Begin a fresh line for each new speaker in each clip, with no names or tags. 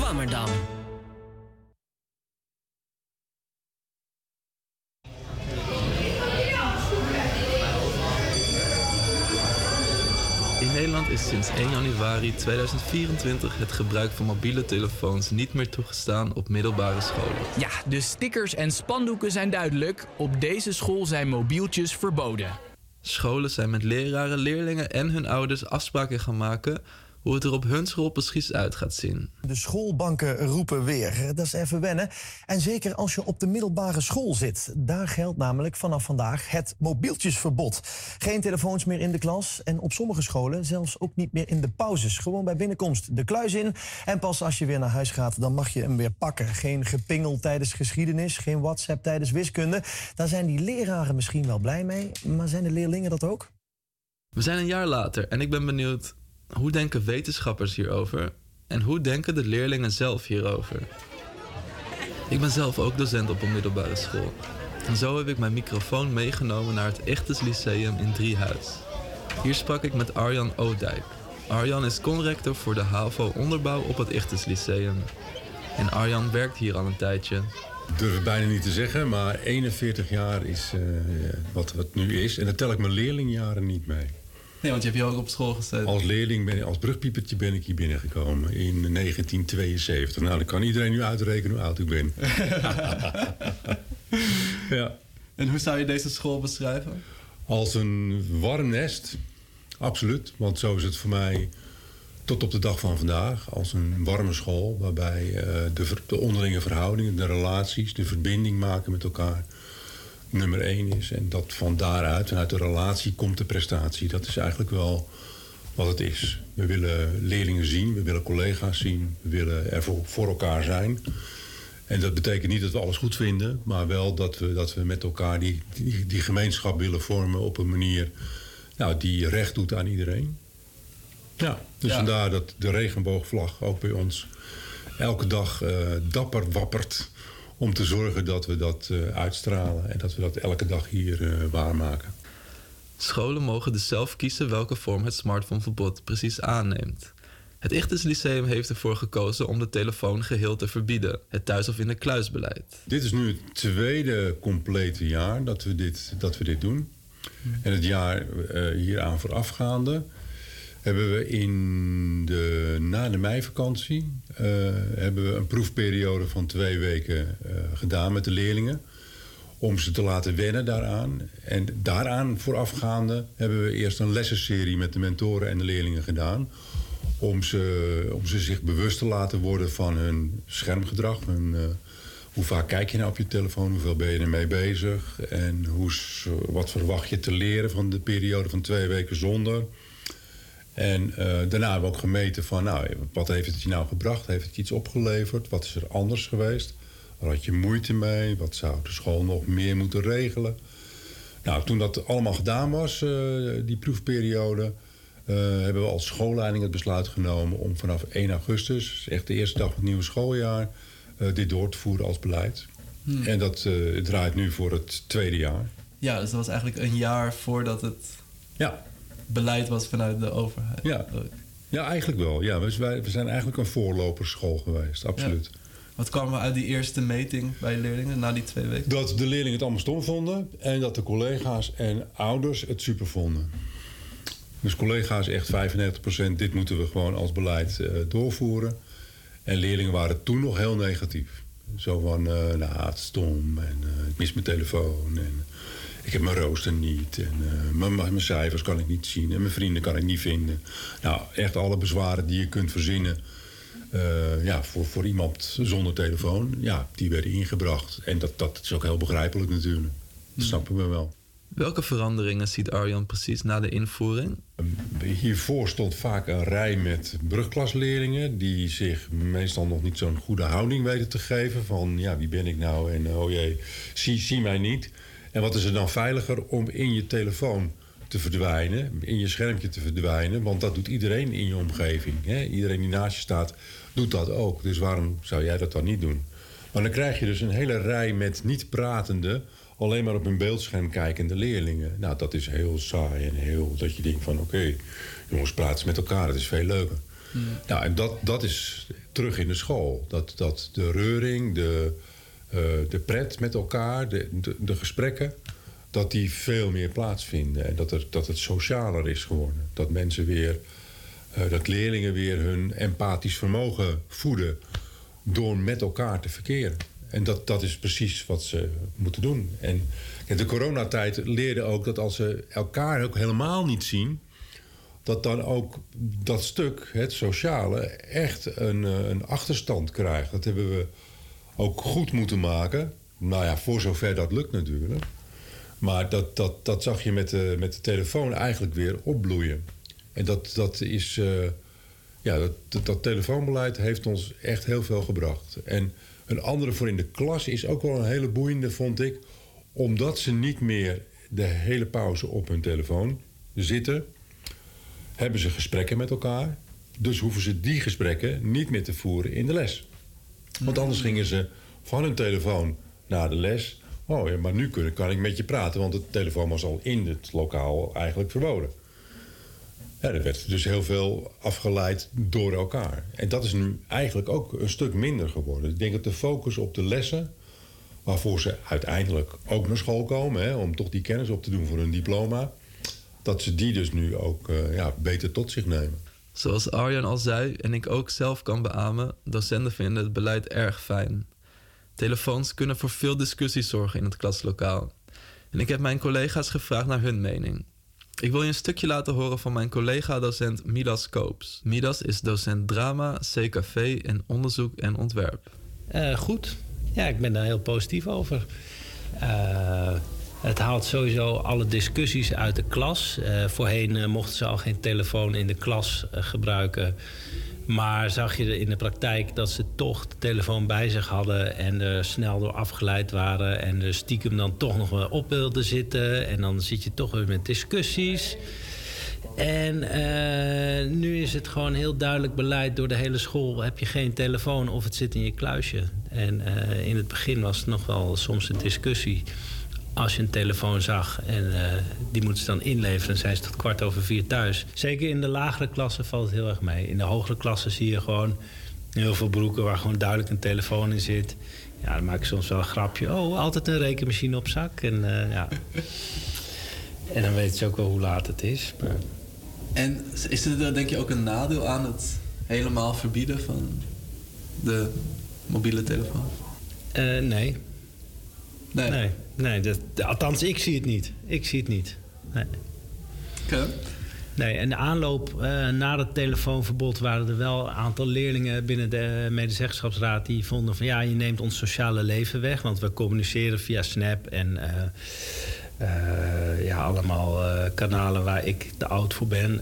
Swammerdam.
In Nederland is sinds 1 januari 2024 het gebruik van mobiele telefoons niet meer toegestaan op middelbare scholen.
Ja, de stickers en spandoeken zijn duidelijk. Op deze school zijn mobieltjes verboden.
Scholen zijn met leraren, leerlingen en hun ouders afspraken gaan maken hoe het er op hun school precies uit gaat zien.
De schoolbanken roepen weer. Dat is even wennen. En zeker als je op de middelbare school zit. Daar geldt namelijk vanaf vandaag het mobieltjesverbod. Geen telefoons meer in de klas. En op sommige scholen zelfs ook niet meer in de pauzes. Gewoon bij binnenkomst de kluis in. En pas als je weer naar huis gaat, dan mag je hem weer pakken. Geen gepingel tijdens geschiedenis. Geen WhatsApp tijdens wiskunde. Daar zijn die leraren misschien wel blij mee. Maar zijn de leerlingen dat ook?
We zijn een jaar later en ik ben benieuwd... Hoe denken wetenschappers hierover? En hoe denken de leerlingen zelf hierover? Ik ben zelf ook docent op een middelbare school. En zo heb ik mijn microfoon meegenomen naar het Ichthys Lyceum in Driehuis. Hier sprak ik met Arjan Oudijk. Arjan is conrector voor de HAVO onderbouw op het Ichthys Lyceum. En Arjan werkt hier al een tijdje.
Ik durf het bijna niet te zeggen, maar 41 jaar is wat het nu is. En dan tel ik mijn leerlingjaren niet mee.
Nee, want je hebt hier ook op school gezeten.
Als leerling, als brugpiepertje ben ik hier binnengekomen in 1972. Nou, dan kan iedereen nu uitrekenen hoe oud ik ben. Ja.
En hoe zou je deze school beschrijven?
Als een warm nest, absoluut. Want zo is het voor mij tot op de dag van vandaag. Als een warme school waarbij de onderlinge verhoudingen, de relaties, de verbinding maken met elkaar... nummer 1 is. En dat van daaruit, vanuit de relatie, komt de prestatie. Dat is eigenlijk wel wat het is. We willen leerlingen zien, we willen collega's zien, we willen er voor elkaar zijn. En dat betekent niet dat we alles goed vinden, maar wel dat we met elkaar die gemeenschap willen vormen op een manier die recht doet aan iedereen. Ja, dus vandaar dat de regenboogvlag ook bij ons elke dag dapper wappert om te zorgen dat we dat uitstralen en dat we dat elke dag hier waarmaken.
Scholen mogen dus zelf kiezen welke vorm het smartphoneverbod precies aanneemt. Het Ichthys Lyceum heeft ervoor gekozen om de telefoon geheel te verbieden. Het thuis- of in de kluisbeleid.
Dit is nu het tweede complete jaar dat we dit doen. En het jaar hieraan voorafgaande hebben we na de meivakantie hebben we een proefperiode van 2 weken gedaan met de leerlingen. Om ze te laten wennen daaraan. En daaraan voorafgaande hebben we eerst een lessenserie met de mentoren en de leerlingen gedaan. Om ze zich bewust te laten worden van hun schermgedrag. Hoe vaak kijk je nou op je telefoon? Hoeveel ben je ermee bezig? En wat verwacht je te leren van de periode van 2 weken zonder? En daarna hebben we ook gemeten van, wat heeft het je nou gebracht? Heeft het je iets opgeleverd? Wat is er anders geweest? Waar had je moeite mee? Wat zou de school nog meer moeten regelen? Nou, toen dat allemaal gedaan was, die proefperiode, hebben we als schoolleiding het besluit genomen om vanaf 1 augustus, dus echt de eerste dag van het nieuwe schooljaar, dit door te voeren als beleid. En dat draait nu voor het 2e jaar.
Ja, dus dat was eigenlijk een jaar voordat het beleid was vanuit de overheid.
Ja, eigenlijk wel. Ja, we zijn eigenlijk een voorloperschool geweest, absoluut.
Ja. Wat kwam er uit die eerste meting bij leerlingen na die 2 weken?
Dat de leerlingen het allemaal stom vonden en dat de collega's en ouders het super vonden. Dus collega's echt 95%, dit moeten we gewoon als beleid doorvoeren. En leerlingen waren toen nog heel negatief. Zo van, het is stom en ik mis mijn telefoon en ik heb mijn rooster niet en mijn cijfers kan ik niet zien en mijn vrienden kan ik niet vinden. Nou, echt alle bezwaren die je kunt verzinnen voor iemand zonder telefoon, die werden ingebracht. En dat is ook heel begrijpelijk natuurlijk. Dat snappen we wel.
Welke veranderingen ziet Arjan precies na de invoering?
Hiervoor stond vaak een rij met brugklasleerlingen die zich meestal nog niet zo'n goede houding weten te geven. Van wie ben ik nou en oh jee, zie mij niet. En wat is er dan veiliger om in je telefoon te verdwijnen, in je schermpje te verdwijnen. Want dat doet iedereen in je omgeving. Hè? Iedereen die naast je staat doet dat ook. Dus waarom zou jij dat dan niet doen? Maar dan krijg je dus een hele rij met niet pratende, alleen maar op een beeldscherm kijkende leerlingen. Dat is heel saai en heel dat je denkt van oké, jongens, praten ze met elkaar, dat is veel leuker. Nou, en dat is terug in de school. Dat de reuring, de pret met elkaar, de gesprekken, dat die veel meer plaatsvinden. En dat het socialer is geworden. Dat mensen weer, dat leerlingen weer hun empathisch vermogen voeden door met elkaar te verkeren. En dat is precies wat ze moeten doen. En de coronatijd leerde ook dat als ze elkaar ook helemaal niet zien, dat dan ook dat stuk, het sociale, echt een achterstand krijgt. Dat hebben we ook goed moeten maken. Nou ja, voor zover dat lukt natuurlijk. Maar dat zag je met de telefoon eigenlijk weer opbloeien. En dat is... dat telefoonbeleid heeft ons echt heel veel gebracht. En een andere voor in de klas is ook wel een hele boeiende, vond ik. Omdat ze niet meer de hele pauze op hun telefoon zitten, hebben ze gesprekken met elkaar. Dus hoeven ze die gesprekken niet meer te voeren in de les. Want anders gingen ze van hun telefoon naar de les. Oh ja, maar nu kan ik met je praten, want de telefoon was al in het lokaal eigenlijk verboden. Ja, er werd dus heel veel afgeleid door elkaar. En dat is nu eigenlijk ook een stuk minder geworden. Ik denk dat de focus op de lessen, waarvoor ze uiteindelijk ook naar school komen, om toch die kennis op te doen voor hun diploma, dat ze die dus nu ook beter tot zich nemen.
Zoals Arjan al zei en ik ook zelf kan beamen, docenten vinden het beleid erg fijn. Telefoons kunnen voor veel discussies zorgen in het klaslokaal. En ik heb mijn collega's gevraagd naar hun mening. Ik wil je een stukje laten horen van mijn collega-docent Midas Koops. Midas is docent drama, CKV en onderzoek en ontwerp.
Goed. Ja, ik ben daar heel positief over. Het haalt sowieso alle discussies uit de klas. Voorheen mochten ze al geen telefoon in de klas gebruiken. Maar zag je in de praktijk dat ze toch de telefoon bij zich hadden en er snel door afgeleid waren en er stiekem dan toch nog wel op wilden zitten. En dan zit je toch weer met discussies. En nu is het gewoon heel duidelijk beleid door de hele school. Heb je geen telefoon of het zit in je kluisje. En in het begin was het nog wel soms een discussie. Als je een telefoon zag en die moeten ze dan inleveren, zijn ze tot 4:15 thuis. Zeker in de lagere klassen valt het heel erg mee. In de hogere klassen zie je gewoon heel veel broeken waar gewoon duidelijk een telefoon in zit. Ja, dan maak ik soms wel een grapje. Oh, altijd een rekenmachine op zak. En en dan weten ze ook wel hoe laat het is. Maar...
En is er denk je ook een nadeel aan het helemaal verbieden van de mobiele telefoon?
Nee. Nee, althans, ik zie het niet. Nee.
Okay.
Nee, en de aanloop na het telefoonverbod waren er wel een aantal leerlingen binnen de medezeggenschapsraad die vonden van ja, je neemt ons sociale leven weg, want we communiceren via Snap en allemaal kanalen waar ik te oud voor ben.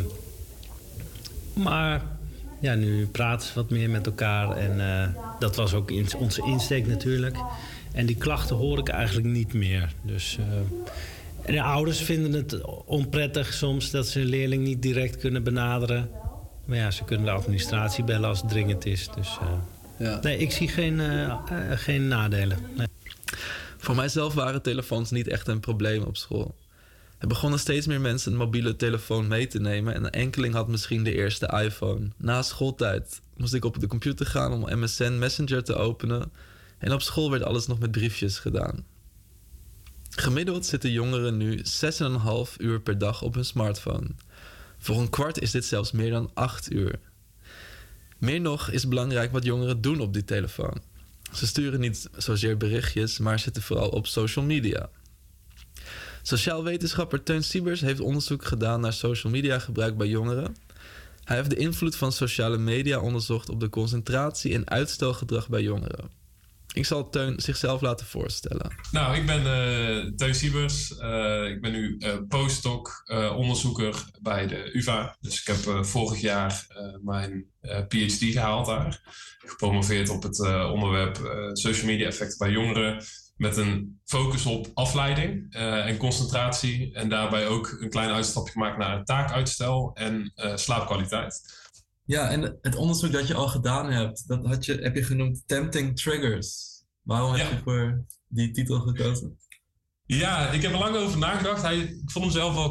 Maar ja, nu praten ze wat meer met elkaar en dat was ook onze insteek natuurlijk. En die klachten hoor ik eigenlijk niet meer. Dus, en de ouders vinden het onprettig soms dat ze een leerling niet direct kunnen benaderen. Maar ja, ze kunnen de administratie bellen als het dringend is. Dus nee, ik zie geen nadelen. Nee.
Voor mijzelf waren telefoons niet echt een probleem op school. Er begonnen steeds meer mensen een mobiele telefoon mee te nemen en een enkeling had misschien de eerste iPhone. Na schooltijd moest ik op de computer gaan om MSN Messenger te openen. En op school werd alles nog met briefjes gedaan. Gemiddeld zitten jongeren nu 6,5 uur per dag op hun smartphone. Voor een kwart is dit zelfs meer dan 8 uur. Meer nog is belangrijk wat jongeren doen op die telefoon. Ze sturen niet zozeer berichtjes, maar zitten vooral op social media. Sociaal wetenschapper Teun Siebers heeft onderzoek gedaan naar social media gebruik bij jongeren. Hij heeft de invloed van sociale media onderzocht op de concentratie en uitstelgedrag bij jongeren. Ik zal Teun zichzelf laten voorstellen.
Nou, ik ben Teun Siebers. Ik ben nu postdoc-onderzoeker bij de UvA. Dus ik heb vorig jaar mijn PhD gehaald daar. Gepromoveerd op het onderwerp social media effecten bij jongeren. Met een focus op afleiding en concentratie. En daarbij ook een klein uitstapje gemaakt naar taakuitstel en slaapkwaliteit.
Ja, en het onderzoek dat je al gedaan hebt, dat heb je genoemd Tempting Triggers. Waarom heb je voor die titel gekozen?
Ja, ik heb er lang over nagedacht. Ik vond hem zelf wel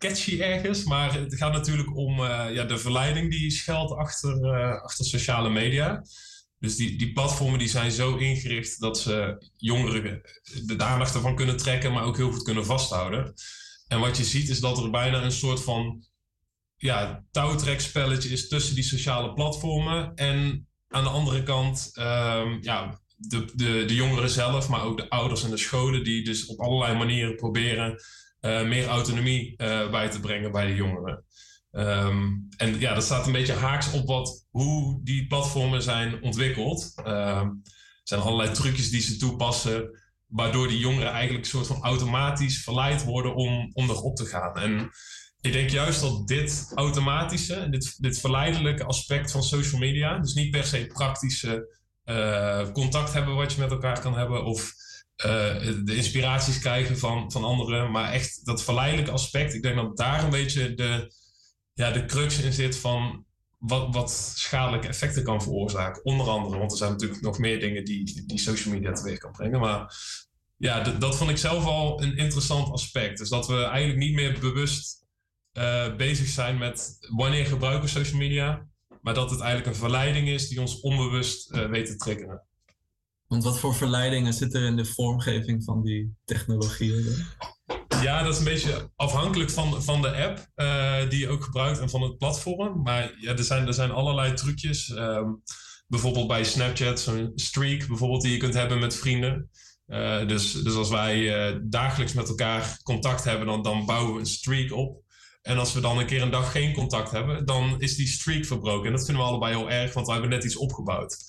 catchy ergens. Maar het gaat natuurlijk om de verleiding die schuilt achter sociale media. Dus die platformen die zijn zo ingericht dat ze jongeren de aandacht ervan kunnen trekken, maar ook heel goed kunnen vasthouden. En wat je ziet is dat er bijna een soort van touwtrekspelletje is tussen die sociale platformen. En aan de andere kant de jongeren zelf, maar ook de ouders en de scholen die dus op allerlei manieren proberen meer autonomie bij te brengen bij de jongeren. En dat staat een beetje haaks op hoe die platformen zijn ontwikkeld. Er zijn allerlei trucjes die ze toepassen, waardoor die jongeren eigenlijk een soort van automatisch verleid worden om erop te gaan. En ik denk juist dat dit automatische, dit verleidelijke aspect van social media, dus niet per se praktische contact hebben wat je met elkaar kan hebben, of de inspiraties krijgen van anderen, maar echt dat verleidelijke aspect, ik denk dat daar een beetje de crux in zit van wat schadelijke effecten kan veroorzaken. Onder andere, want er zijn natuurlijk nog meer dingen die social media teweeg kan brengen. Maar dat vond ik zelf al een interessant aspect. Dus dat we eigenlijk niet meer bewust bezig zijn met wanneer gebruiken we social media, maar dat het eigenlijk een verleiding is die ons onbewust weet te triggeren.
Want wat voor verleidingen zit er in de vormgeving van die technologieën?
Ja, dat is een beetje afhankelijk van de app die je ook gebruikt en van het platform. Maar er zijn allerlei trucjes. Bijvoorbeeld bij Snapchat, zo'n streak bijvoorbeeld die je kunt hebben met vrienden. Dus als wij dagelijks met elkaar contact hebben, dan bouwen we een streak op. En als we dan een keer een dag geen contact hebben, dan is die streak verbroken. En dat vinden we allebei heel erg, want we hebben net iets opgebouwd.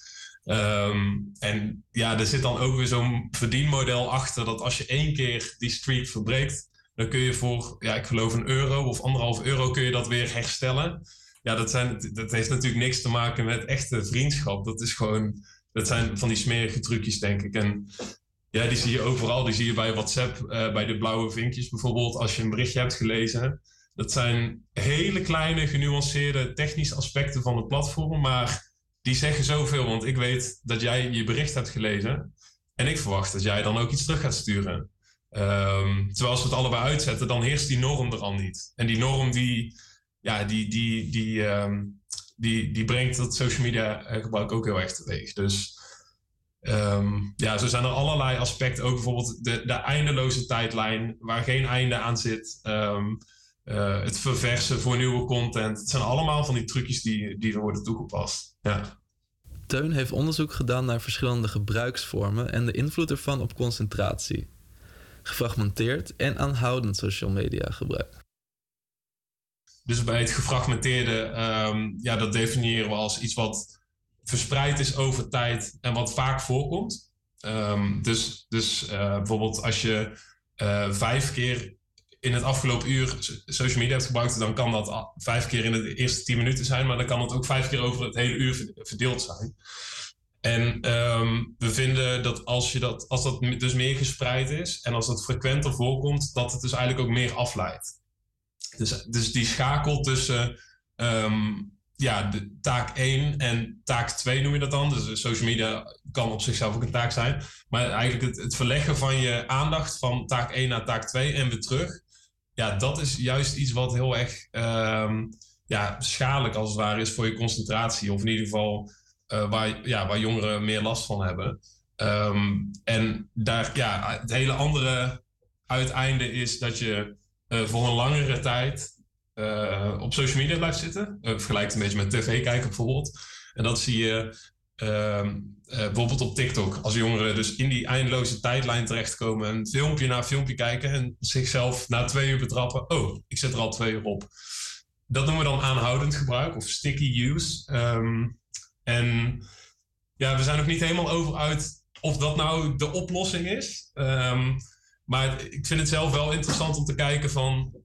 En er zit dan ook weer zo'n verdienmodel achter dat als je 1 keer die streak verbreekt, dan kun je voor, ik geloof €1 of €1,5 kun je dat weer herstellen. Ja, dat heeft natuurlijk niks te maken met echte vriendschap. Dat zijn van die smerige trucjes, denk ik. En die zie je overal. Die zie je bij WhatsApp, bij de blauwe vinkjes bijvoorbeeld, als je een berichtje hebt gelezen. Dat zijn hele kleine, genuanceerde technische aspecten van het platform, maar die zeggen zoveel, want ik weet dat jij je bericht hebt gelezen en ik verwacht dat jij dan ook iets terug gaat sturen. Terwijl als we het allebei uitzetten, dan heerst die norm er al niet. En die norm die brengt dat social media gebruik ook heel erg teweeg. Dus zo zijn er allerlei aspecten, ook bijvoorbeeld de eindeloze tijdlijn waar geen einde aan zit. Het verversen voor nieuwe content. Het zijn allemaal van die trucjes die er worden toegepast. Ja.
Teun heeft onderzoek gedaan naar verschillende gebruiksvormen en de invloed ervan op concentratie. Gefragmenteerd en aanhoudend social media gebruik.
Dus bij het gefragmenteerde, dat definiëren we als iets wat verspreid is over tijd en wat vaak voorkomt. Dus bijvoorbeeld als je 5 keer in het afgelopen uur social media hebt gebruikt, dan kan dat 5 keer in de eerste 10 minuten zijn, maar dan kan het ook 5 keer over het hele uur verdeeld zijn. En we vinden dat als dat dus meer gespreid is en als dat frequenter voorkomt, dat het dus eigenlijk ook meer afleidt. Dus die schakel tussen de taak 1 en taak 2 noem je dat dan. Dus social media kan op zichzelf ook een taak zijn. Maar eigenlijk het verleggen van je aandacht van taak 1 naar taak 2 en weer terug. Ja, dat is juist iets wat heel erg schadelijk als het ware is voor je concentratie. Of in ieder geval waar jongeren meer last van hebben. En daar, het hele andere uiteinde is dat je voor een langere tijd op social media blijft zitten. Vergelijkt een beetje met tv kijken bijvoorbeeld. En dat zie je bijvoorbeeld op TikTok. Als jongeren dus in die eindeloze tijdlijn terechtkomen en filmpje na filmpje kijken en zichzelf na 2 uur betrappen. Oh, ik zit er al 2 uur op. Dat noemen we dan aanhoudend gebruik of sticky use. En we zijn nog niet helemaal over uit of dat nou de oplossing is. Maar ik vind het zelf wel interessant om te kijken van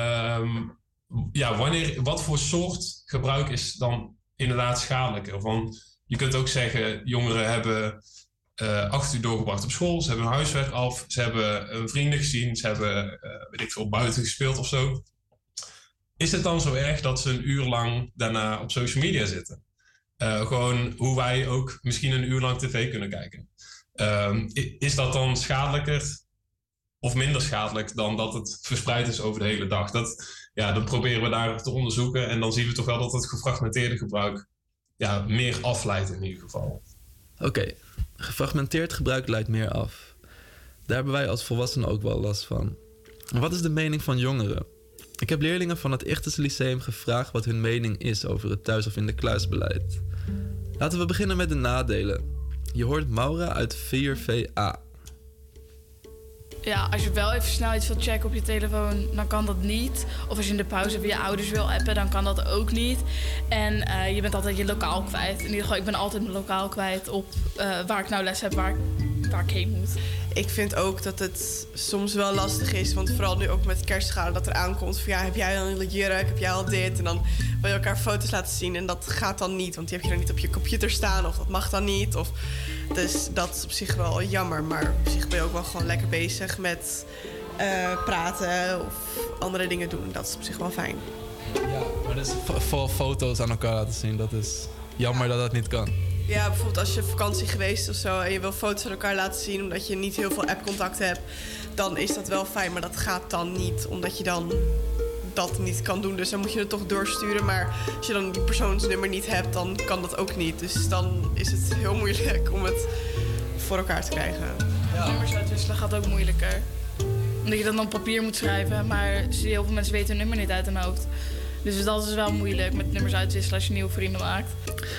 wat voor soort gebruik is dan inderdaad schadelijker. Want je kunt ook zeggen, jongeren hebben 8 uur doorgebracht op school, ze hebben hun huiswerk af, ze hebben een vrienden gezien, ze hebben buiten gespeeld of zo. Is het dan zo erg dat ze 1 uur lang daarna op social media zitten? Gewoon hoe wij ook misschien 1 uur lang tv kunnen kijken. Is dat dan schadelijker of minder schadelijk dan dat het verspreid is over de hele dag. Dat proberen we daar te onderzoeken. En dan zien we toch wel dat het gefragmenteerde gebruik meer afleidt in ieder geval.
Oké, gefragmenteerd gebruik leidt meer af. Daar hebben wij als volwassenen ook wel last van. Wat is de mening van jongeren? Ik heb leerlingen van het Ichthus Lyceum gevraagd wat hun mening is over het thuis of in de kluisbeleid. Laten we beginnen met de nadelen. Je hoort Maura uit 4VA.
Ja, als je wel even snel iets wilt checken op je telefoon, dan kan dat niet. Of als je in de pauze bij je ouders wil appen, dan kan dat ook niet. En je bent altijd je lokaal kwijt. In ieder geval, ik ben altijd mijn lokaal kwijt op waar ik nou les heb, waar ik heen moet.
Ik vind ook dat het soms wel lastig is, want vooral nu ook met kerstschade dat er aankomt van heb jij al een jurk, heb jij al dit? En dan wil je elkaar foto's laten zien en dat gaat dan niet, want die heb je dan niet op je computer staan of dat mag dan niet. Dus dat is op zich wel jammer, maar op zich ben je ook wel gewoon lekker bezig met praten of andere dingen doen. Dat is op zich wel fijn.
Ja, maar dus vooral foto's aan elkaar laten zien, dat is jammer dat dat niet kan.
Ja, bijvoorbeeld als je op vakantie geweest of zo en je wil foto's van elkaar laten zien omdat je niet heel veel appcontact hebt, dan is dat wel fijn, maar dat gaat dan niet omdat je dan dat niet kan doen. Dus dan moet je het toch doorsturen, maar als je dan die persoonsnummer niet hebt, dan kan dat ook niet. Dus dan is het heel moeilijk om het voor elkaar te krijgen.
Ja. Nummers uitwisselen gaat ook moeilijker. Omdat je dat dan op papier moet schrijven, maar heel veel mensen weten hun nummer niet uit hun hoofd. Dus dat is wel moeilijk met nummers uitwisselen als je nieuwe vrienden maakt.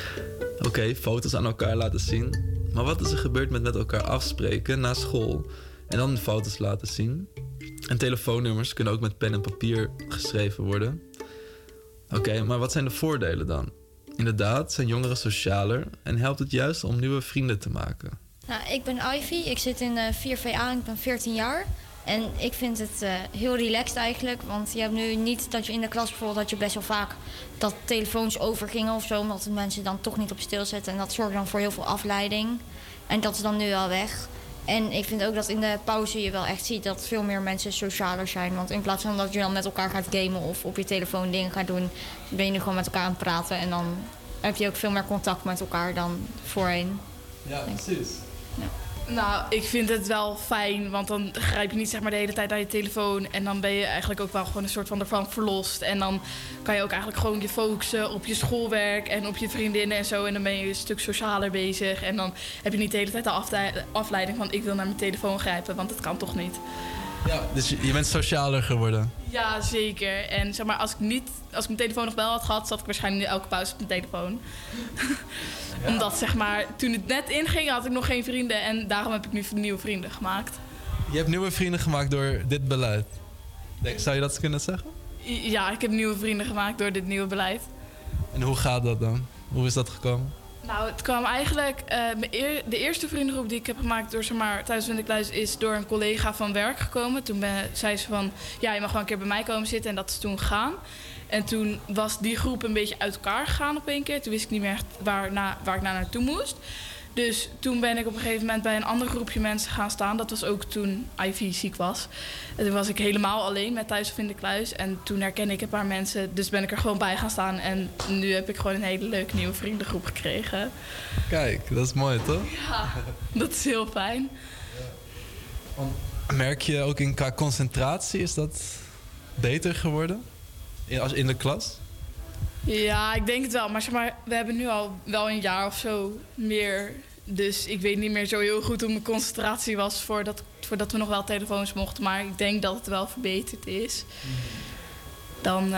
Oké, foto's aan elkaar laten zien. Maar wat is er gebeurd met elkaar afspreken na school en dan de foto's laten zien? En telefoonnummers kunnen ook met pen en papier geschreven worden. Oké, maar wat zijn de voordelen dan? Inderdaad, zijn jongeren socialer en helpt het juist om nieuwe vrienden te maken.
Nou, ik ben Ivy, ik zit in 4VA en ik ben 14 jaar. En ik vind het heel relaxed eigenlijk, want je hebt nu niet dat je in de klas bijvoorbeeld dat je best wel vaak dat telefoons overgingen of zo, omdat de mensen dan toch niet op stilzetten. En dat zorgt dan voor heel veel afleiding. En dat is dan nu wel weg. En ik vind ook dat in de pauze je wel echt ziet dat veel meer mensen socialer zijn. Want in plaats van dat je dan met elkaar gaat gamen of op je telefoon dingen gaat doen, ben je nu gewoon met elkaar aan het praten. En dan heb je ook veel meer contact met elkaar dan voorheen.
Ja, precies.
Ja. Nou, ik vind het wel fijn, want dan grijp je niet zeg maar de hele tijd naar je telefoon. En dan ben je eigenlijk ook wel gewoon een soort van ervan verlost. En dan kan je ook eigenlijk gewoon je focussen op je schoolwerk en op je vriendinnen en zo. En dan ben je een stuk socialer bezig. En dan heb je niet de hele tijd de afleiding van ik wil naar mijn telefoon grijpen, want dat kan toch niet.
Ja, dus je bent socialer geworden.
Ja, zeker. En zeg maar, als ik mijn telefoon nog wel had gehad, zat ik waarschijnlijk nu elke pauze op mijn telefoon. Ja. Omdat zeg maar, toen het net inging, had ik nog geen vrienden en daarom heb ik nu nieuwe vrienden gemaakt.
Je hebt nieuwe vrienden gemaakt door dit beleid. Zou je dat kunnen zeggen?
Ja, ik heb nieuwe vrienden gemaakt door dit nieuwe beleid.
En hoe gaat dat dan? Hoe is dat gekomen?
Nou, het kwam eigenlijk... de eerste vriendengroep die ik heb gemaakt door Thuis in de Kluis is door een collega van werk gekomen. Toen zei ze van, ja, je mag wel een keer bij mij komen zitten en dat is toen gegaan. En toen was die groep een beetje uit elkaar gegaan op een keer. Toen wist ik niet meer echt waar ik naartoe moest. Dus toen ben ik op een gegeven moment bij een ander groepje mensen gaan staan. Dat was ook toen Ivy ziek was. En toen was ik helemaal alleen met Thuis in de Kluis. En toen herkende ik een paar mensen. Dus ben ik er gewoon bij gaan staan. En nu heb ik gewoon een hele leuke nieuwe vriendengroep gekregen.
Kijk, dat is mooi, toch?
Ja, dat is heel fijn.
Merk je ook qua concentratie, is dat beter geworden? In de klas?
Ja, ik denk het wel. Maar zeg maar, we hebben nu al wel een jaar of zo meer. Dus ik weet niet meer zo heel goed hoe mijn concentratie was voordat we nog wel telefoons mochten. Maar ik denk dat het wel verbeterd is. Dan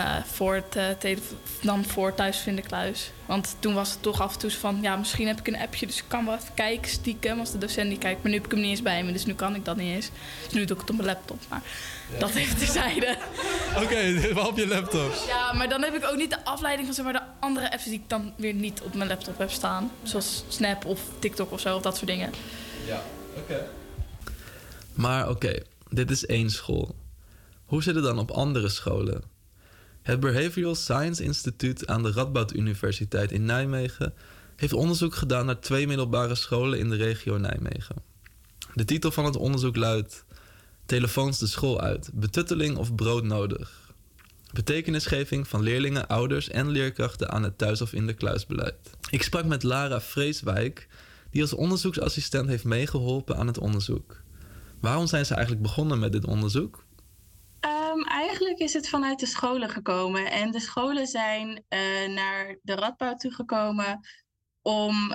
voor Thuis in de Kluis. Want toen was het toch af en toe van, ja, misschien heb ik een appje, dus ik kan wel even kijken stiekem als de docent niet kijkt. Maar nu heb ik hem niet eens bij me, dus nu kan ik dat niet eens. Dus nu doe ik het op mijn laptop, maar dat even terzijde.
Oké, wel op je laptop.
Ja, maar dan heb ik ook niet de afleiding van zeg maar, de andere apps die ik dan weer niet op mijn laptop heb staan. Zoals Snap of TikTok of zo, of dat soort dingen.
Ja, oké. Maar oké, dit is één school. Hoe zit het dan op andere scholen? Het Behavioral Science Instituut aan de Radboud Universiteit in Nijmegen heeft onderzoek gedaan naar 2 middelbare scholen in de regio Nijmegen. De titel van het onderzoek luidt: Telefoons de school uit, betutteling of broodnodig? Betekenisgeving van leerlingen, ouders en leerkrachten aan het thuis of in de kluisbeleid. Ik sprak met Lara Vreeswijk, die als onderzoeksassistent heeft meegeholpen aan het onderzoek. Waarom zijn ze eigenlijk begonnen met dit onderzoek?
Eigenlijk is het vanuit de scholen gekomen. En de scholen zijn naar de Radboud toegekomen om...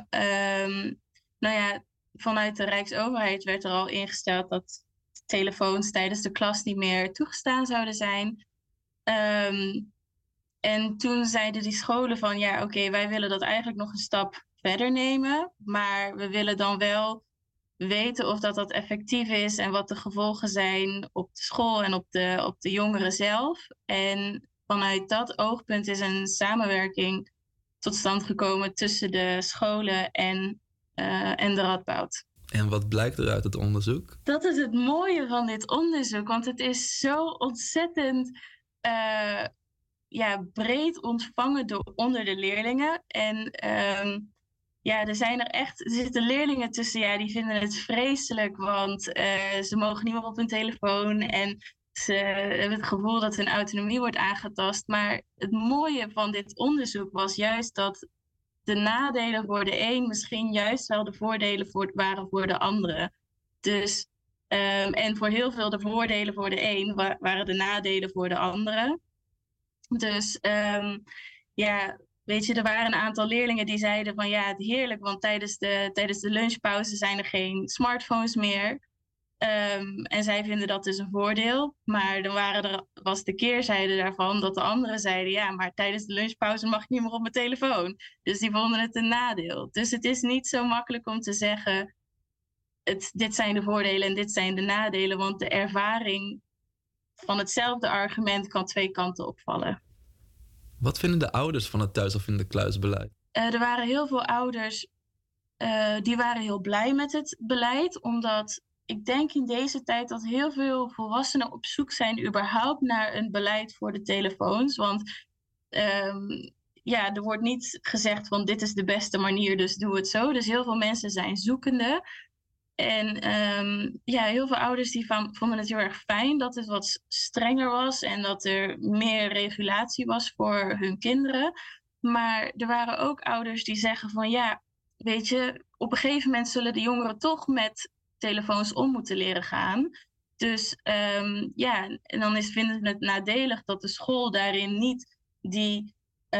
vanuit de Rijksoverheid werd er al ingesteld dat telefoons tijdens de klas niet meer toegestaan zouden zijn. En toen zeiden die scholen van wij willen dat eigenlijk nog een stap verder nemen. Maar we willen dan wel weten of dat effectief is en wat de gevolgen zijn op de school en op de jongeren zelf. En vanuit dat oogpunt is een samenwerking tot stand gekomen tussen de scholen en de Radboud.
En wat blijkt er uit het onderzoek?
Dat is het mooie van dit onderzoek, want het is zo ontzettend breed ontvangen onder de leerlingen. En er zitten leerlingen tussen, die vinden het vreselijk, want ze mogen niet meer op hun telefoon en ze hebben het gevoel dat hun autonomie wordt aangetast. Maar het mooie van dit onderzoek was juist dat de nadelen voor de een misschien juist wel de voordelen waren voor de andere. Dus, en voor heel veel de voordelen voor de een waren de nadelen voor de andere. Dus er waren een aantal leerlingen die zeiden van het heerlijk, want tijdens de lunchpauze zijn er geen smartphones meer. En zij vinden dat dus een voordeel. Maar dan was de keerzijde daarvan dat de anderen zeiden maar tijdens de lunchpauze mag ik niet meer op mijn telefoon. Dus die vonden het een nadeel. Dus het is niet zo makkelijk om te zeggen dit zijn de voordelen en dit zijn de nadelen. Want de ervaring van hetzelfde argument kan twee kanten opvallen.
Wat vinden de ouders van het thuis of in de kluis beleid?
Er waren heel veel ouders die waren heel blij met het beleid, omdat ik denk in deze tijd dat heel veel volwassenen op zoek zijn überhaupt naar een beleid voor de telefoons. Want er wordt niet gezegd van dit is de beste manier, dus doe het zo. Dus heel veel mensen zijn zoekende. En heel veel ouders die vonden het heel erg fijn dat het wat strenger was en dat er meer regulatie was voor hun kinderen. Maar er waren ook ouders die zeggen van op een gegeven moment zullen de jongeren toch met telefoons om moeten leren gaan. Dus en dan vinden ze het nadelig dat de school daarin niet die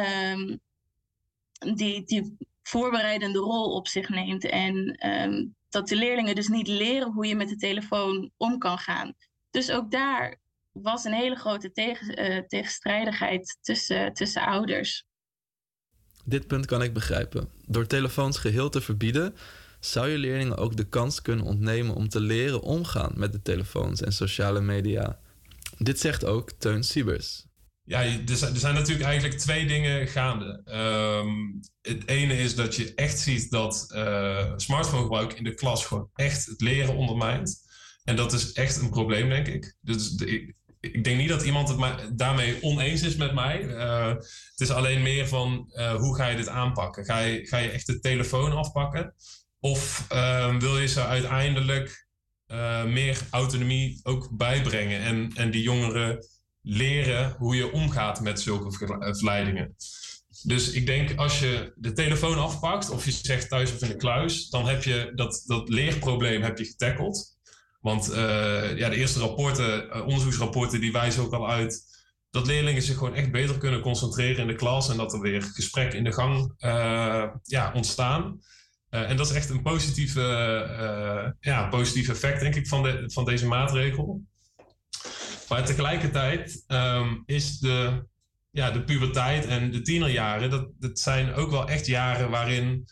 voorbereidende rol op zich neemt. En dat de leerlingen dus niet leren hoe je met de telefoon om kan gaan. Dus ook daar was een hele grote tegenstrijdigheid tussen ouders.
Dit punt kan ik begrijpen. Door telefoons geheel te verbieden, zou je leerlingen ook de kans kunnen ontnemen om te leren omgaan met de telefoons en sociale media. Dit zegt ook Teun Siebers.
Ja, er zijn natuurlijk eigenlijk twee dingen gaande. Het ene is dat je echt ziet dat smartphonegebruik in de klas gewoon echt het leren ondermijnt. En dat is echt een probleem, denk ik. Dus ik denk niet dat iemand het daarmee oneens is met mij. Het is alleen meer van hoe ga je dit aanpakken? Ga je echt de telefoon afpakken? Of wil je ze uiteindelijk meer autonomie ook bijbrengen en die jongeren leren hoe je omgaat met zulke verleidingen? Dus ik denk als je de telefoon afpakt of je zegt thuis of in de kluis, dan heb je dat leerprobleem heb je getackeld. Want de eerste onderzoeksrapporten die wijzen ook al uit dat leerlingen zich gewoon echt beter kunnen concentreren in de klas en dat er weer gesprekken in de gang ontstaan. En dat is echt een positief effect, denk ik, van deze maatregel. Maar tegelijkertijd is de puberteit en de tienerjaren, dat zijn ook wel echt jaren waarin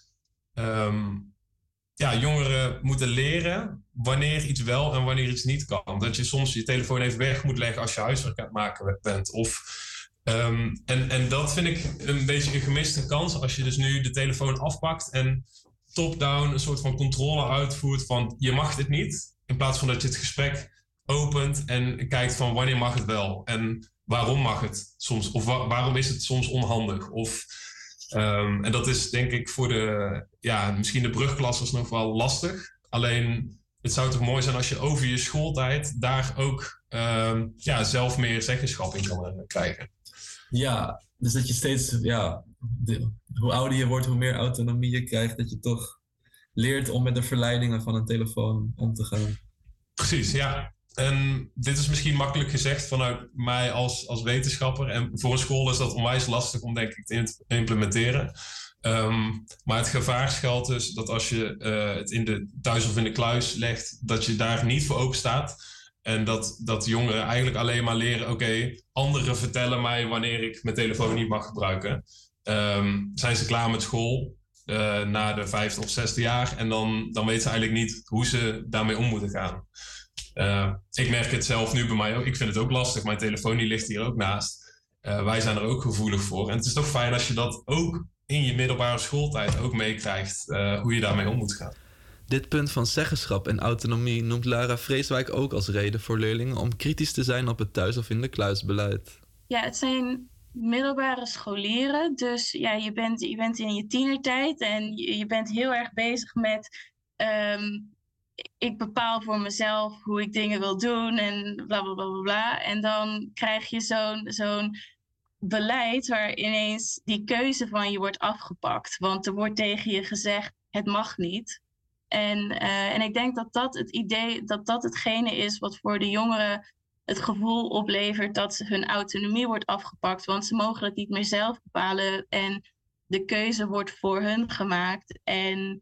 jongeren moeten leren wanneer iets wel en wanneer iets niet kan. Dat je soms je telefoon even weg moet leggen als je huiswerk aan het maken bent. En dat vind ik een beetje een gemiste kans als je dus nu de telefoon afpakt en top-down een soort van controle uitvoert van je mag dit niet. In plaats van dat je het gesprek opent en kijkt van wanneer mag het wel en waarom mag het soms of waarom is het soms onhandig. En dat is denk ik voor misschien de brugklassers nog wel lastig. Alleen het zou toch mooi zijn als je over je schooltijd daar ook zelf meer zeggenschap in kan krijgen.
Ja, dus dat je steeds, hoe ouder je wordt, hoe meer autonomie je krijgt, dat je toch leert om met de verleidingen van een telefoon om te gaan.
Precies, ja. En dit is misschien makkelijk gezegd vanuit mij als wetenschapper. En voor een school is dat onwijs lastig om, denk ik, te implementeren. Maar het gevaar schuilt dus dat als je het in de thuis of in de kluis legt, dat je daar niet voor open staat. En dat jongeren eigenlijk alleen maar leren, oké, anderen vertellen mij wanneer ik mijn telefoon niet mag gebruiken. Zijn ze klaar met school na de 5e of 6e jaar en dan weten ze eigenlijk niet hoe ze daarmee om moeten gaan. Ik merk het zelf nu bij mij ook. Ik vind het ook lastig. Mijn telefoon die ligt hier ook naast. Wij zijn er ook gevoelig voor. En het is toch fijn als je dat ook in je middelbare schooltijd ook meekrijgt. Hoe je daarmee om moet gaan.
Dit punt van zeggenschap en autonomie noemt Lara Vreeswijk ook als reden voor leerlingen om kritisch te zijn op het thuis- of in de kluisbeleid.
Ja, het zijn middelbare scholieren. Dus ja, je bent in je tienertijd en je bent heel erg bezig met ik bepaal voor mezelf hoe ik dingen wil doen en bla bla bla bla bla. En dan krijg je zo'n beleid waar ineens die keuze van je wordt afgepakt. Want er wordt tegen je gezegd, het mag niet. En ik denk dat het idee, dat hetgene is wat voor de jongeren het gevoel oplevert dat hun autonomie wordt afgepakt. Want ze mogen het niet meer zelf bepalen en de keuze wordt voor hun gemaakt. En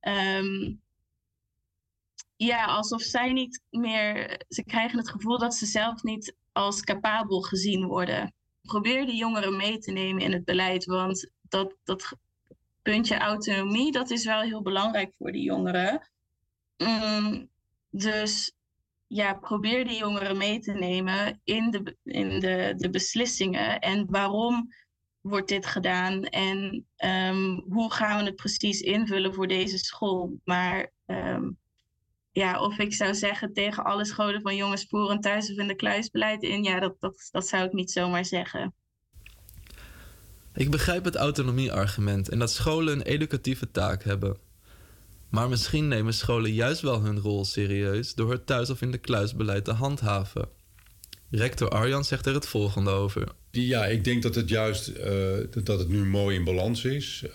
ja, alsof zij niet meer... Ze krijgen het gevoel dat ze zelf niet als capabel gezien worden. Probeer de jongeren mee te nemen in het beleid. Want dat puntje autonomie, dat is wel heel belangrijk voor de jongeren. Dus ja, probeer de jongeren mee te nemen in de beslissingen. En waarom wordt dit gedaan? En hoe gaan we het precies invullen voor deze school? Maar... ja, of ik zou zeggen tegen alle scholen van jongens voeren thuis of in de kluisbeleid in. Ja, dat zou ik niet zomaar zeggen.
Ik begrijp het autonomie-argument en dat scholen een educatieve taak hebben. Maar misschien nemen scholen juist wel hun rol serieus door het thuis- of in de kluisbeleid te handhaven. Rector Arjan zegt er het volgende over.
Ja, ik denk dat het juist dat het nu mooi in balans is.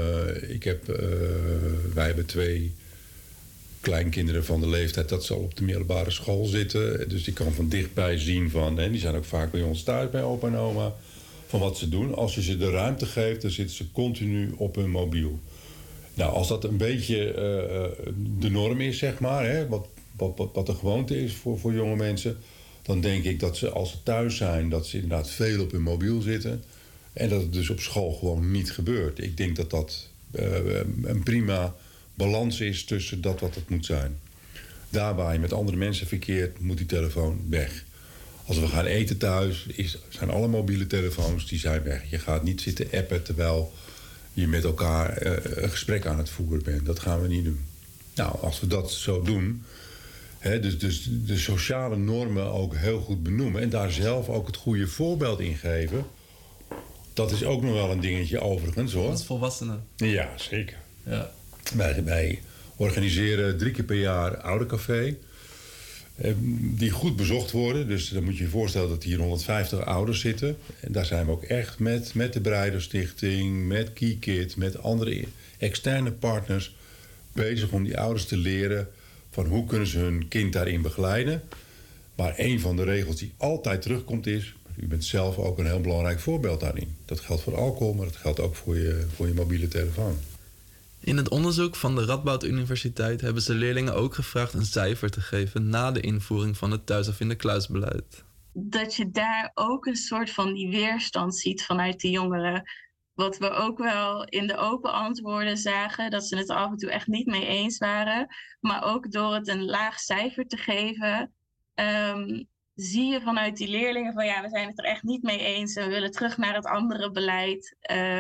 Wij hebben 2 kleinkinderen van de leeftijd dat ze al op de middelbare school zitten. Dus ik kan van dichtbij zien van... En die zijn ook vaak bij ons thuis, bij opa en oma... van wat ze doen. Als je ze de ruimte geeft, dan zitten ze continu op hun mobiel. Nou, als dat een beetje de norm is, zeg maar... Hè, wat de gewoonte is voor jonge mensen... dan denk ik dat ze, als ze thuis zijn... dat ze inderdaad veel op hun mobiel zitten... en dat het dus op school gewoon niet gebeurt. Ik denk dat dat een prima... balans is tussen dat wat het moet zijn. Daar waar je met andere mensen verkeert, moet die telefoon weg. Als we gaan eten thuis, zijn alle mobiele telefoons die zijn weg. Je gaat niet zitten appen terwijl je met elkaar een gesprek aan het voeren bent. Dat gaan we niet doen. Nou, als we dat zo doen, dus de sociale normen ook heel goed benoemen... en daar zelf ook het goede voorbeeld in geven... dat is ook nog wel een dingetje overigens, hoor.
Als volwassenen.
Ja, zeker.
Ja.
Wij organiseren 3 keer per jaar oudercafé. Die goed bezocht worden. Dus dan moet je je voorstellen dat hier 150 ouders zitten. En daar zijn we ook echt met de Breiderstichting, met KeyKid... met andere externe partners bezig om die ouders te leren... van hoe kunnen ze hun kind daarin begeleiden. Maar een van de regels die altijd terugkomt is... u bent zelf ook een heel belangrijk voorbeeld daarin. Dat geldt voor alcohol, maar dat geldt ook voor je mobiele telefoon.
In het onderzoek van de Radboud Universiteit hebben ze leerlingen ook gevraagd een cijfer te geven na de invoering van het thuis- of in de kluisbeleid.
Dat je daar ook een soort van die weerstand ziet vanuit de jongeren. Wat we ook wel in de open antwoorden zagen, dat ze het er af en toe echt niet mee eens waren. Maar ook door het een laag cijfer te geven, zie je vanuit die leerlingen van ja, we zijn het er echt niet mee eens en we willen terug naar het andere beleid.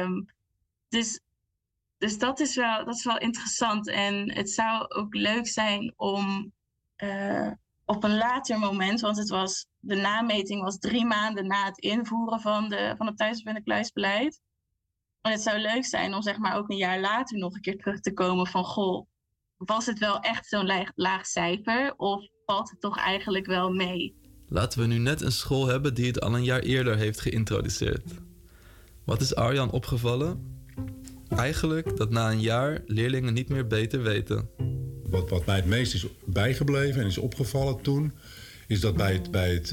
Dus dat is wel interessant. En het zou ook leuk zijn om op een later moment... want de nameting was 3 maanden na het invoeren van het thuis- of in de kluisbeleid. En het zou leuk zijn om zeg maar ook een jaar later nog een keer terug te komen van... goh, was het wel echt zo'n laag cijfer of valt het toch eigenlijk wel mee?
Laten we nu net een school hebben die het al een jaar eerder heeft geïntroduceerd. Wat is Arjan opgevallen? Eigenlijk dat na een jaar leerlingen niet meer beter weten.
wat mij het meest is bijgebleven en is opgevallen toen, is dat bij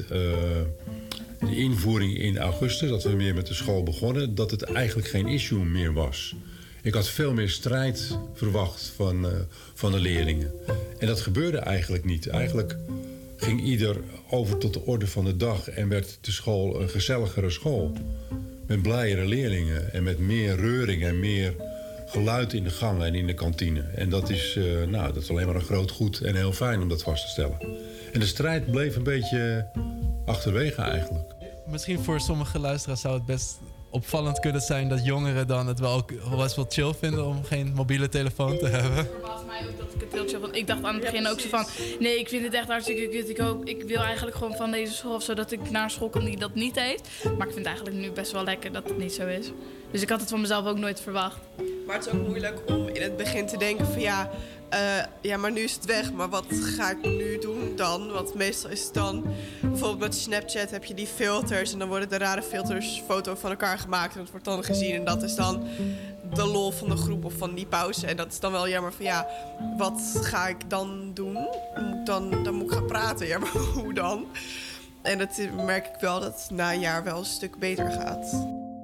de invoering in augustus, dat we weer met de school begonnen, dat het eigenlijk geen issue meer was. Ik had veel meer strijd verwacht van de leerlingen. En dat gebeurde eigenlijk niet. Eigenlijk ging ieder over tot de orde van de dag en werd de school een gezelligere school. Met blijere leerlingen en met meer reuring en meer geluid in de gangen en in de kantine. En dat is alleen maar een groot goed en heel fijn om dat vast te stellen. En de strijd bleef een beetje achterwege eigenlijk.
Misschien voor sommige luisteraars zou het best opvallend kunnen zijn dat jongeren dan het wel chill vinden om geen mobiele telefoon te hebben.
Het verbaast mij ook dat ik het heel chill vond. Ik dacht aan het begin ook zo van, nee, ik vind het echt hartstikke kut. Ik wil eigenlijk gewoon van deze school, zodat ik naar een school kan die dat niet heeft. Maar ik vind het eigenlijk nu best wel lekker dat het niet zo is. Dus ik had het van mezelf ook nooit verwacht.
Maar het is ook moeilijk om in het begin te denken van maar nu is het weg, maar wat ga ik nu doen dan? Want meestal is het dan, bijvoorbeeld met Snapchat heb je die filters en dan worden de rare filters foto van elkaar gemaakt en dat wordt dan gezien en dat is dan de lol van de groep of van die pauze. En dat is dan wel jammer van wat ga ik dan doen? Dan moet ik gaan praten, ja, maar hoe dan? En dat merk ik wel dat het na een jaar wel een stuk beter gaat.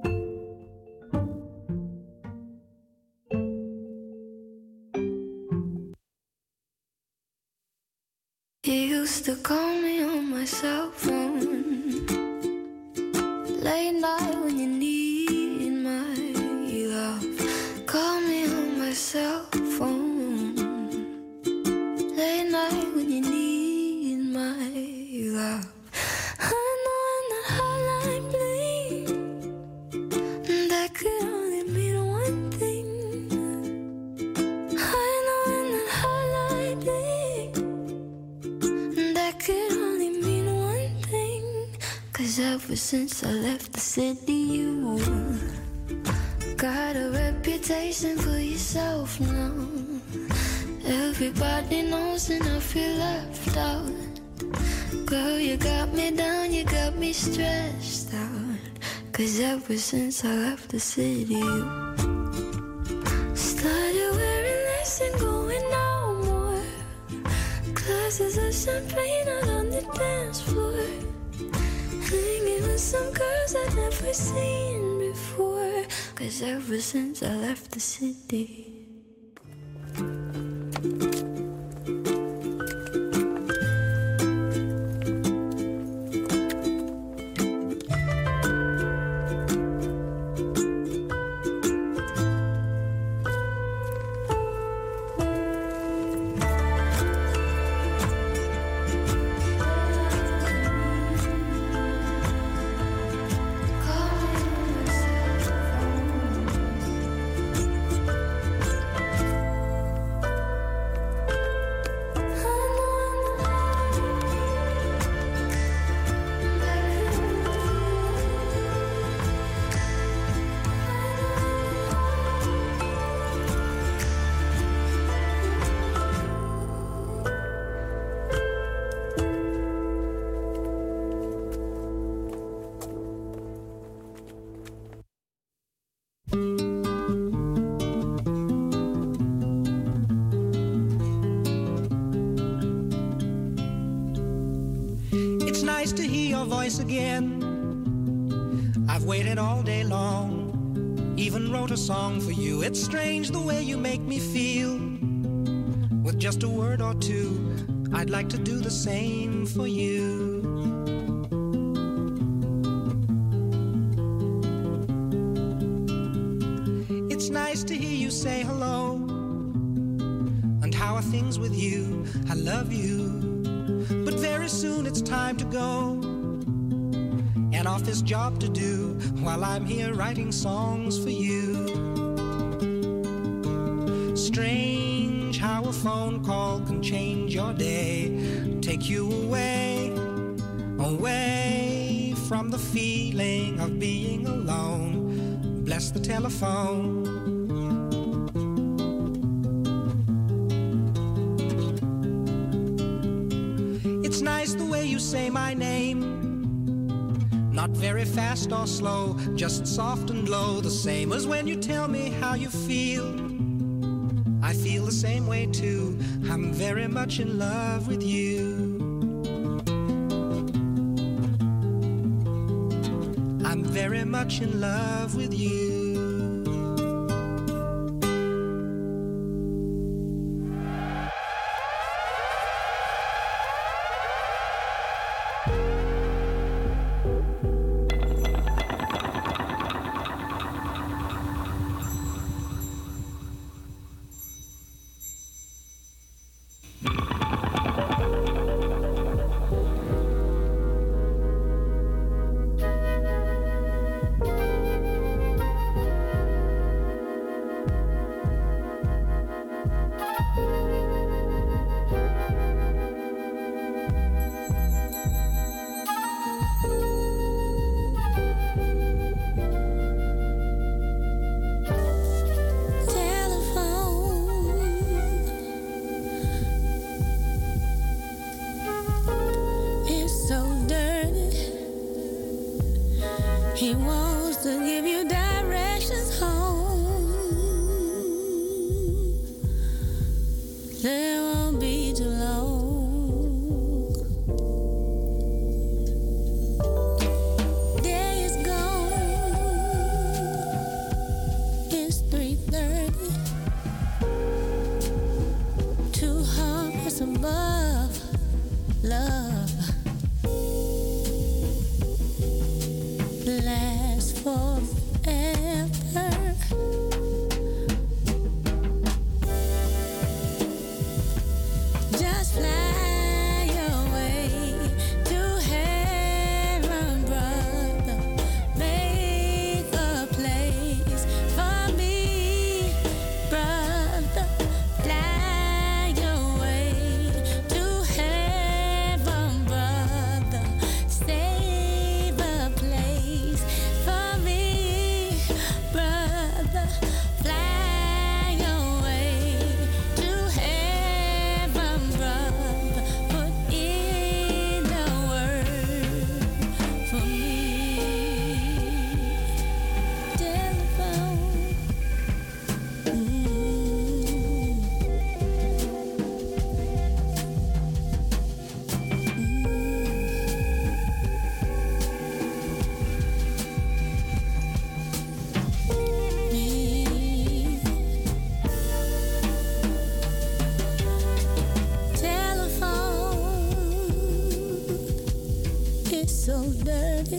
You used to call me on my cell phone late night when you need my love. Call me on my cell phone late night when you need my love. I know when that hotline bling, that could only mean one thing. I know when that hotline bling, that could only mean one thing. 'Cause ever since I left the city, you got a reputation for yourself now. Everybody knows and I feel left out. Girl, you got me down, you got me stressed out. 'Cause ever since I left the city, you started wearing less and going out more. Glasses of champagne out on the dance floor, hanging with some girls I'd never seen before. 'Cause ever since I left the city.
Again, I've waited all day long, even wrote a song for you. It's strange the way you make me feel. With just a word or two, I'd like to do the same for you. It's nice to hear you say hello, and how are things with you? I love you, but very soon it's time to go. An office job to do while I'm here writing songs for you. Strange how a phone call can change your day, take you away, away from the feeling of being alone. Bless the telephone. It's nice the way you say my name. Not very fast or slow, just soft and low, the same as when you tell me how you feel. I feel the same way too. I'm very much in love with you. I'm very much in love with you.
He wants to give you directions home. There won't be too long. Day is gone. It's 3:30. 2 hearts above. Love last forever. Just fly away to heaven, brother. Make a place for me, brother. Fly away to heaven, brother. Save a place for me, brother. Fly away to heaven, brother. Put in the word for me. Telephone. Telephone, it's so dirty.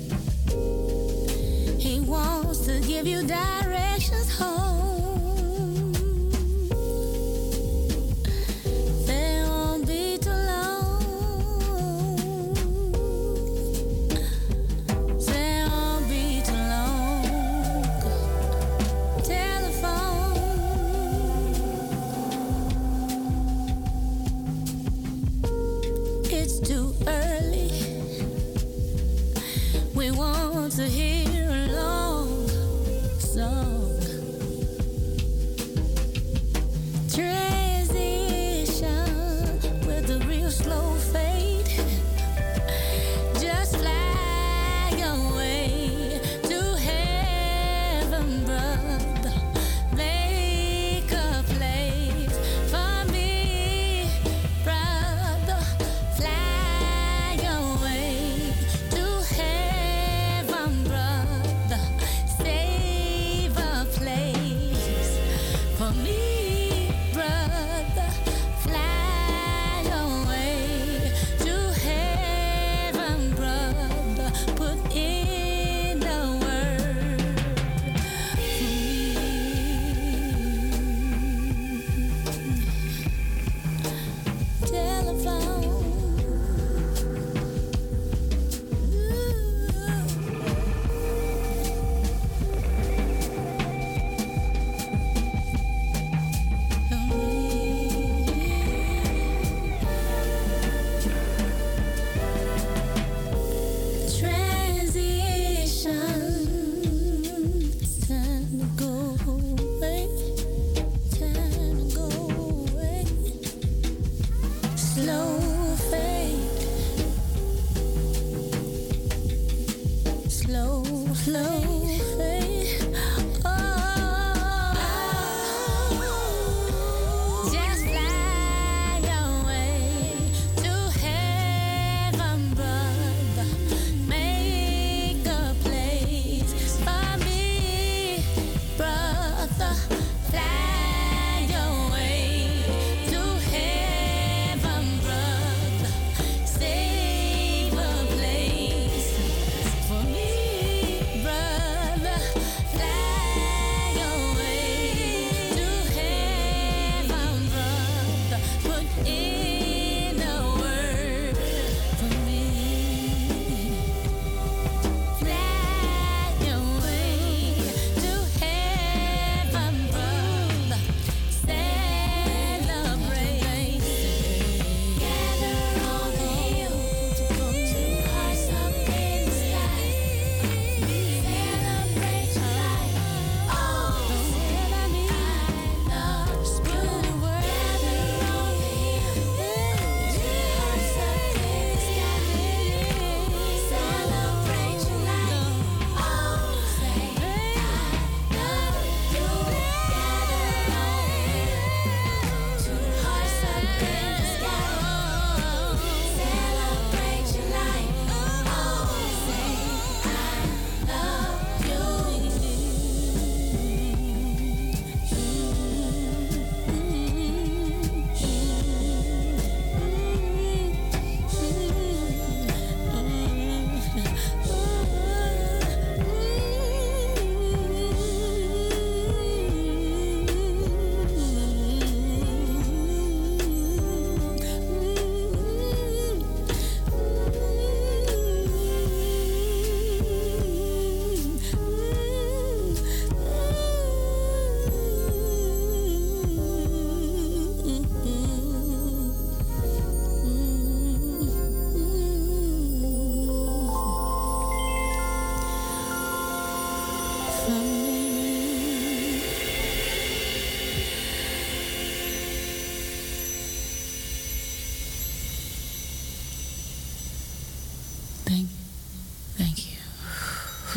He wants to give you directions home. There won't be too long. There won't be too long. Telephone. It's too early. We want to hear a long song. Transition with a real slow fade. Just fly away to heaven, brother. Make a place for me, brother. Fly away to heaven, brother. Save a place for me, brother. Fly away to heaven, brother. Put in the word for me. Telephone. Transition. It's time to go away. Time to go away. Slow fade. Slow fade. Oh.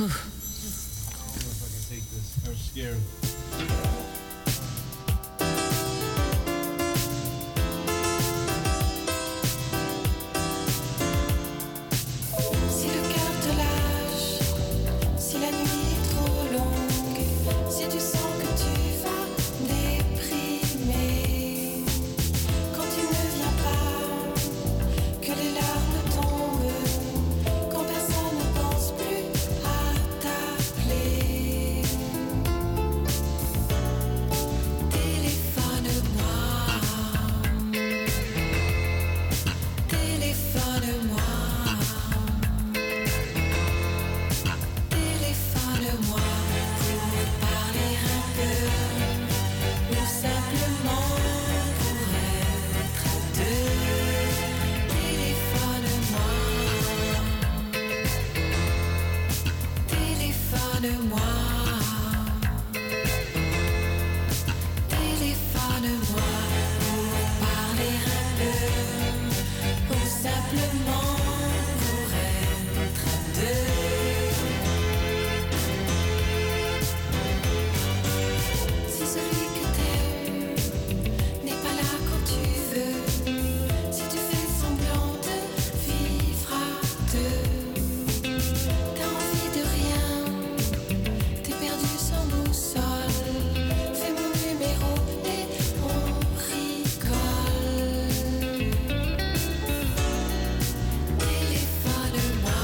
Si le cœur te lâche, si la nuit est trop longue, si tu sens que tu vas déprimer, quand tu ne viens pas, que les larmes tombent, quand personne ne pense plus à t'appeler, téléphone-moi, téléphone-moi. Téléphone-moi pour parler un peu, ou simplement pour être à deux. Téléphone-moi, téléphone-moi, téléphone-moi pour parler un peu, ou simplement pour être à deux. Si celui que t'aimes n'est pas là quand tu veux, si tu fais semblant de vivre à deux, t'as envie de rien, t'es perdu sans boussole, fais mon numéro et on rigole. Téléphone-moi,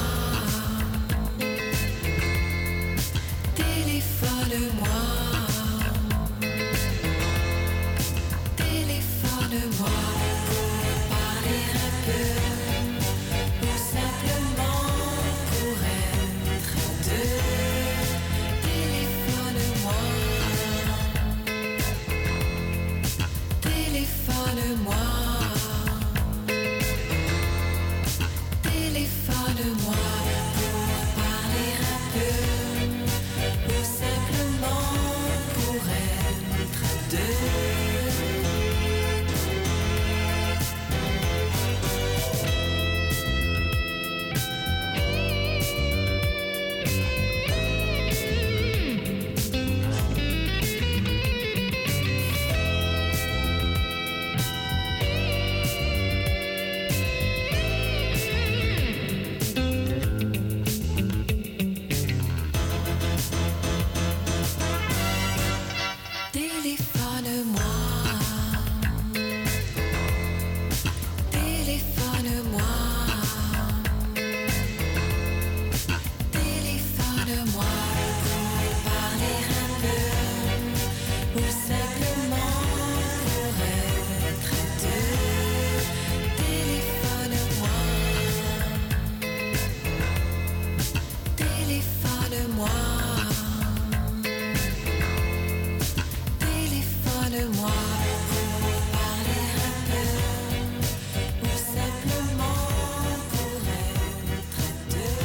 téléphone-moi, téléphone-moi pour parler un peu, ou simplement pour être à deux. Téléphone-moi, téléphone-moi, téléphone-moi pour parler un peu, ou simplement pour être à deux. Téléphone-moi, téléphone-moi, téléphone-moi pour parler un peu, ou simplement pour être à deux. Téléphone-moi, téléphone-moi, téléphone-moi pour parler un peu, ou simplement pour être à deux.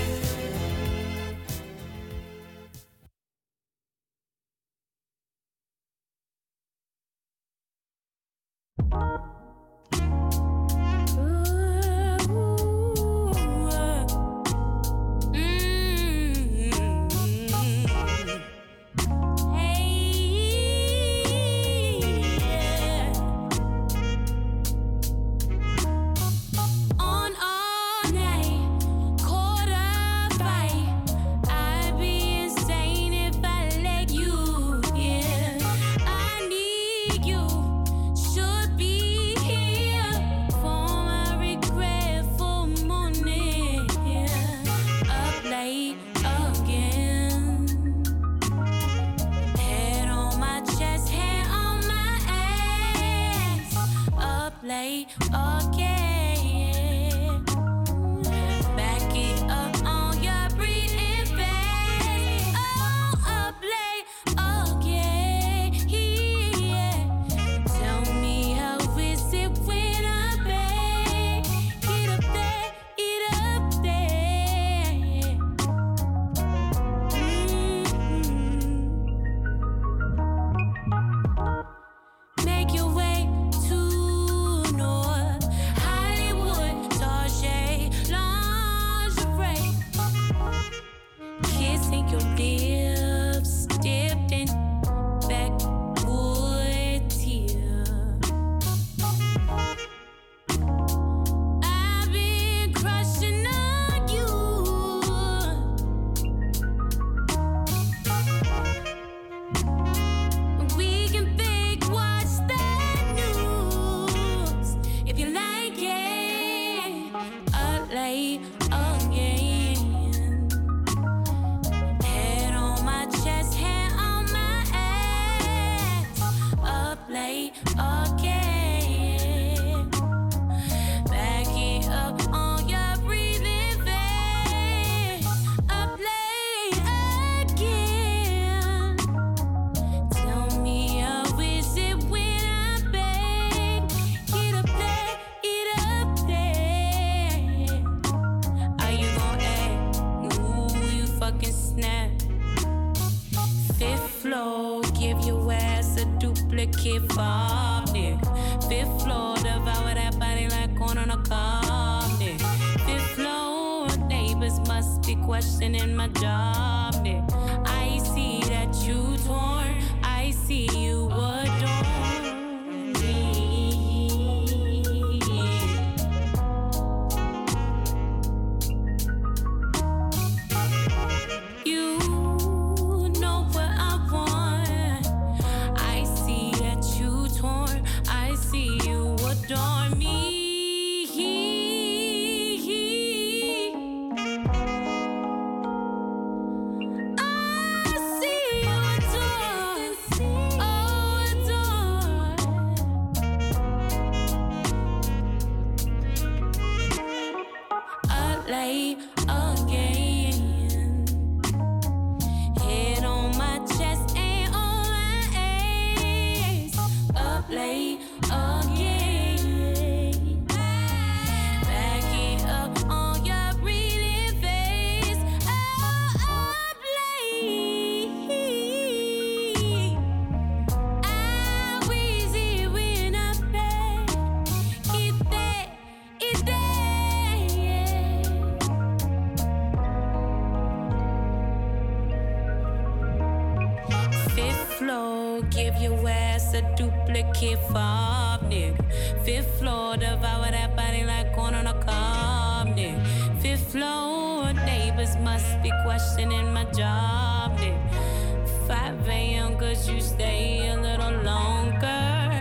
On all night, quarter fight. I'd be insane if I let you. Yeah, I need you. Should be here for my regretful morning. Yeah, up late again. Head on my chest, hand on my ass. Up late again. Back it up on your breathing fast. Oh, up late again. Yeah. Tell me how is it when I'm back? Get up there, get up there. Make your way to north. High snap. Fifth floor, give your ass a duplicate fall, nigga. Fifth floor, devour that body like corn on a cob, nigga. Fifth floor, neighbors must be questioning my job, nigga. I see that you torn, I see you adore me. You know what I want. I see that you torn, I see you adore me. Lay again, head on my chest and on my ass. Up late again, back it up on your breathing face. Up late, I wheezy when I play. Get that, it's that. Fifth floor, give your ass a duplicate fob, nigga. Fifth floor, devour that body like corn on a cob, nigga. Fifth floor, neighbors must be questioning my job, nigga. 5 a.m. cause you stay a little longer.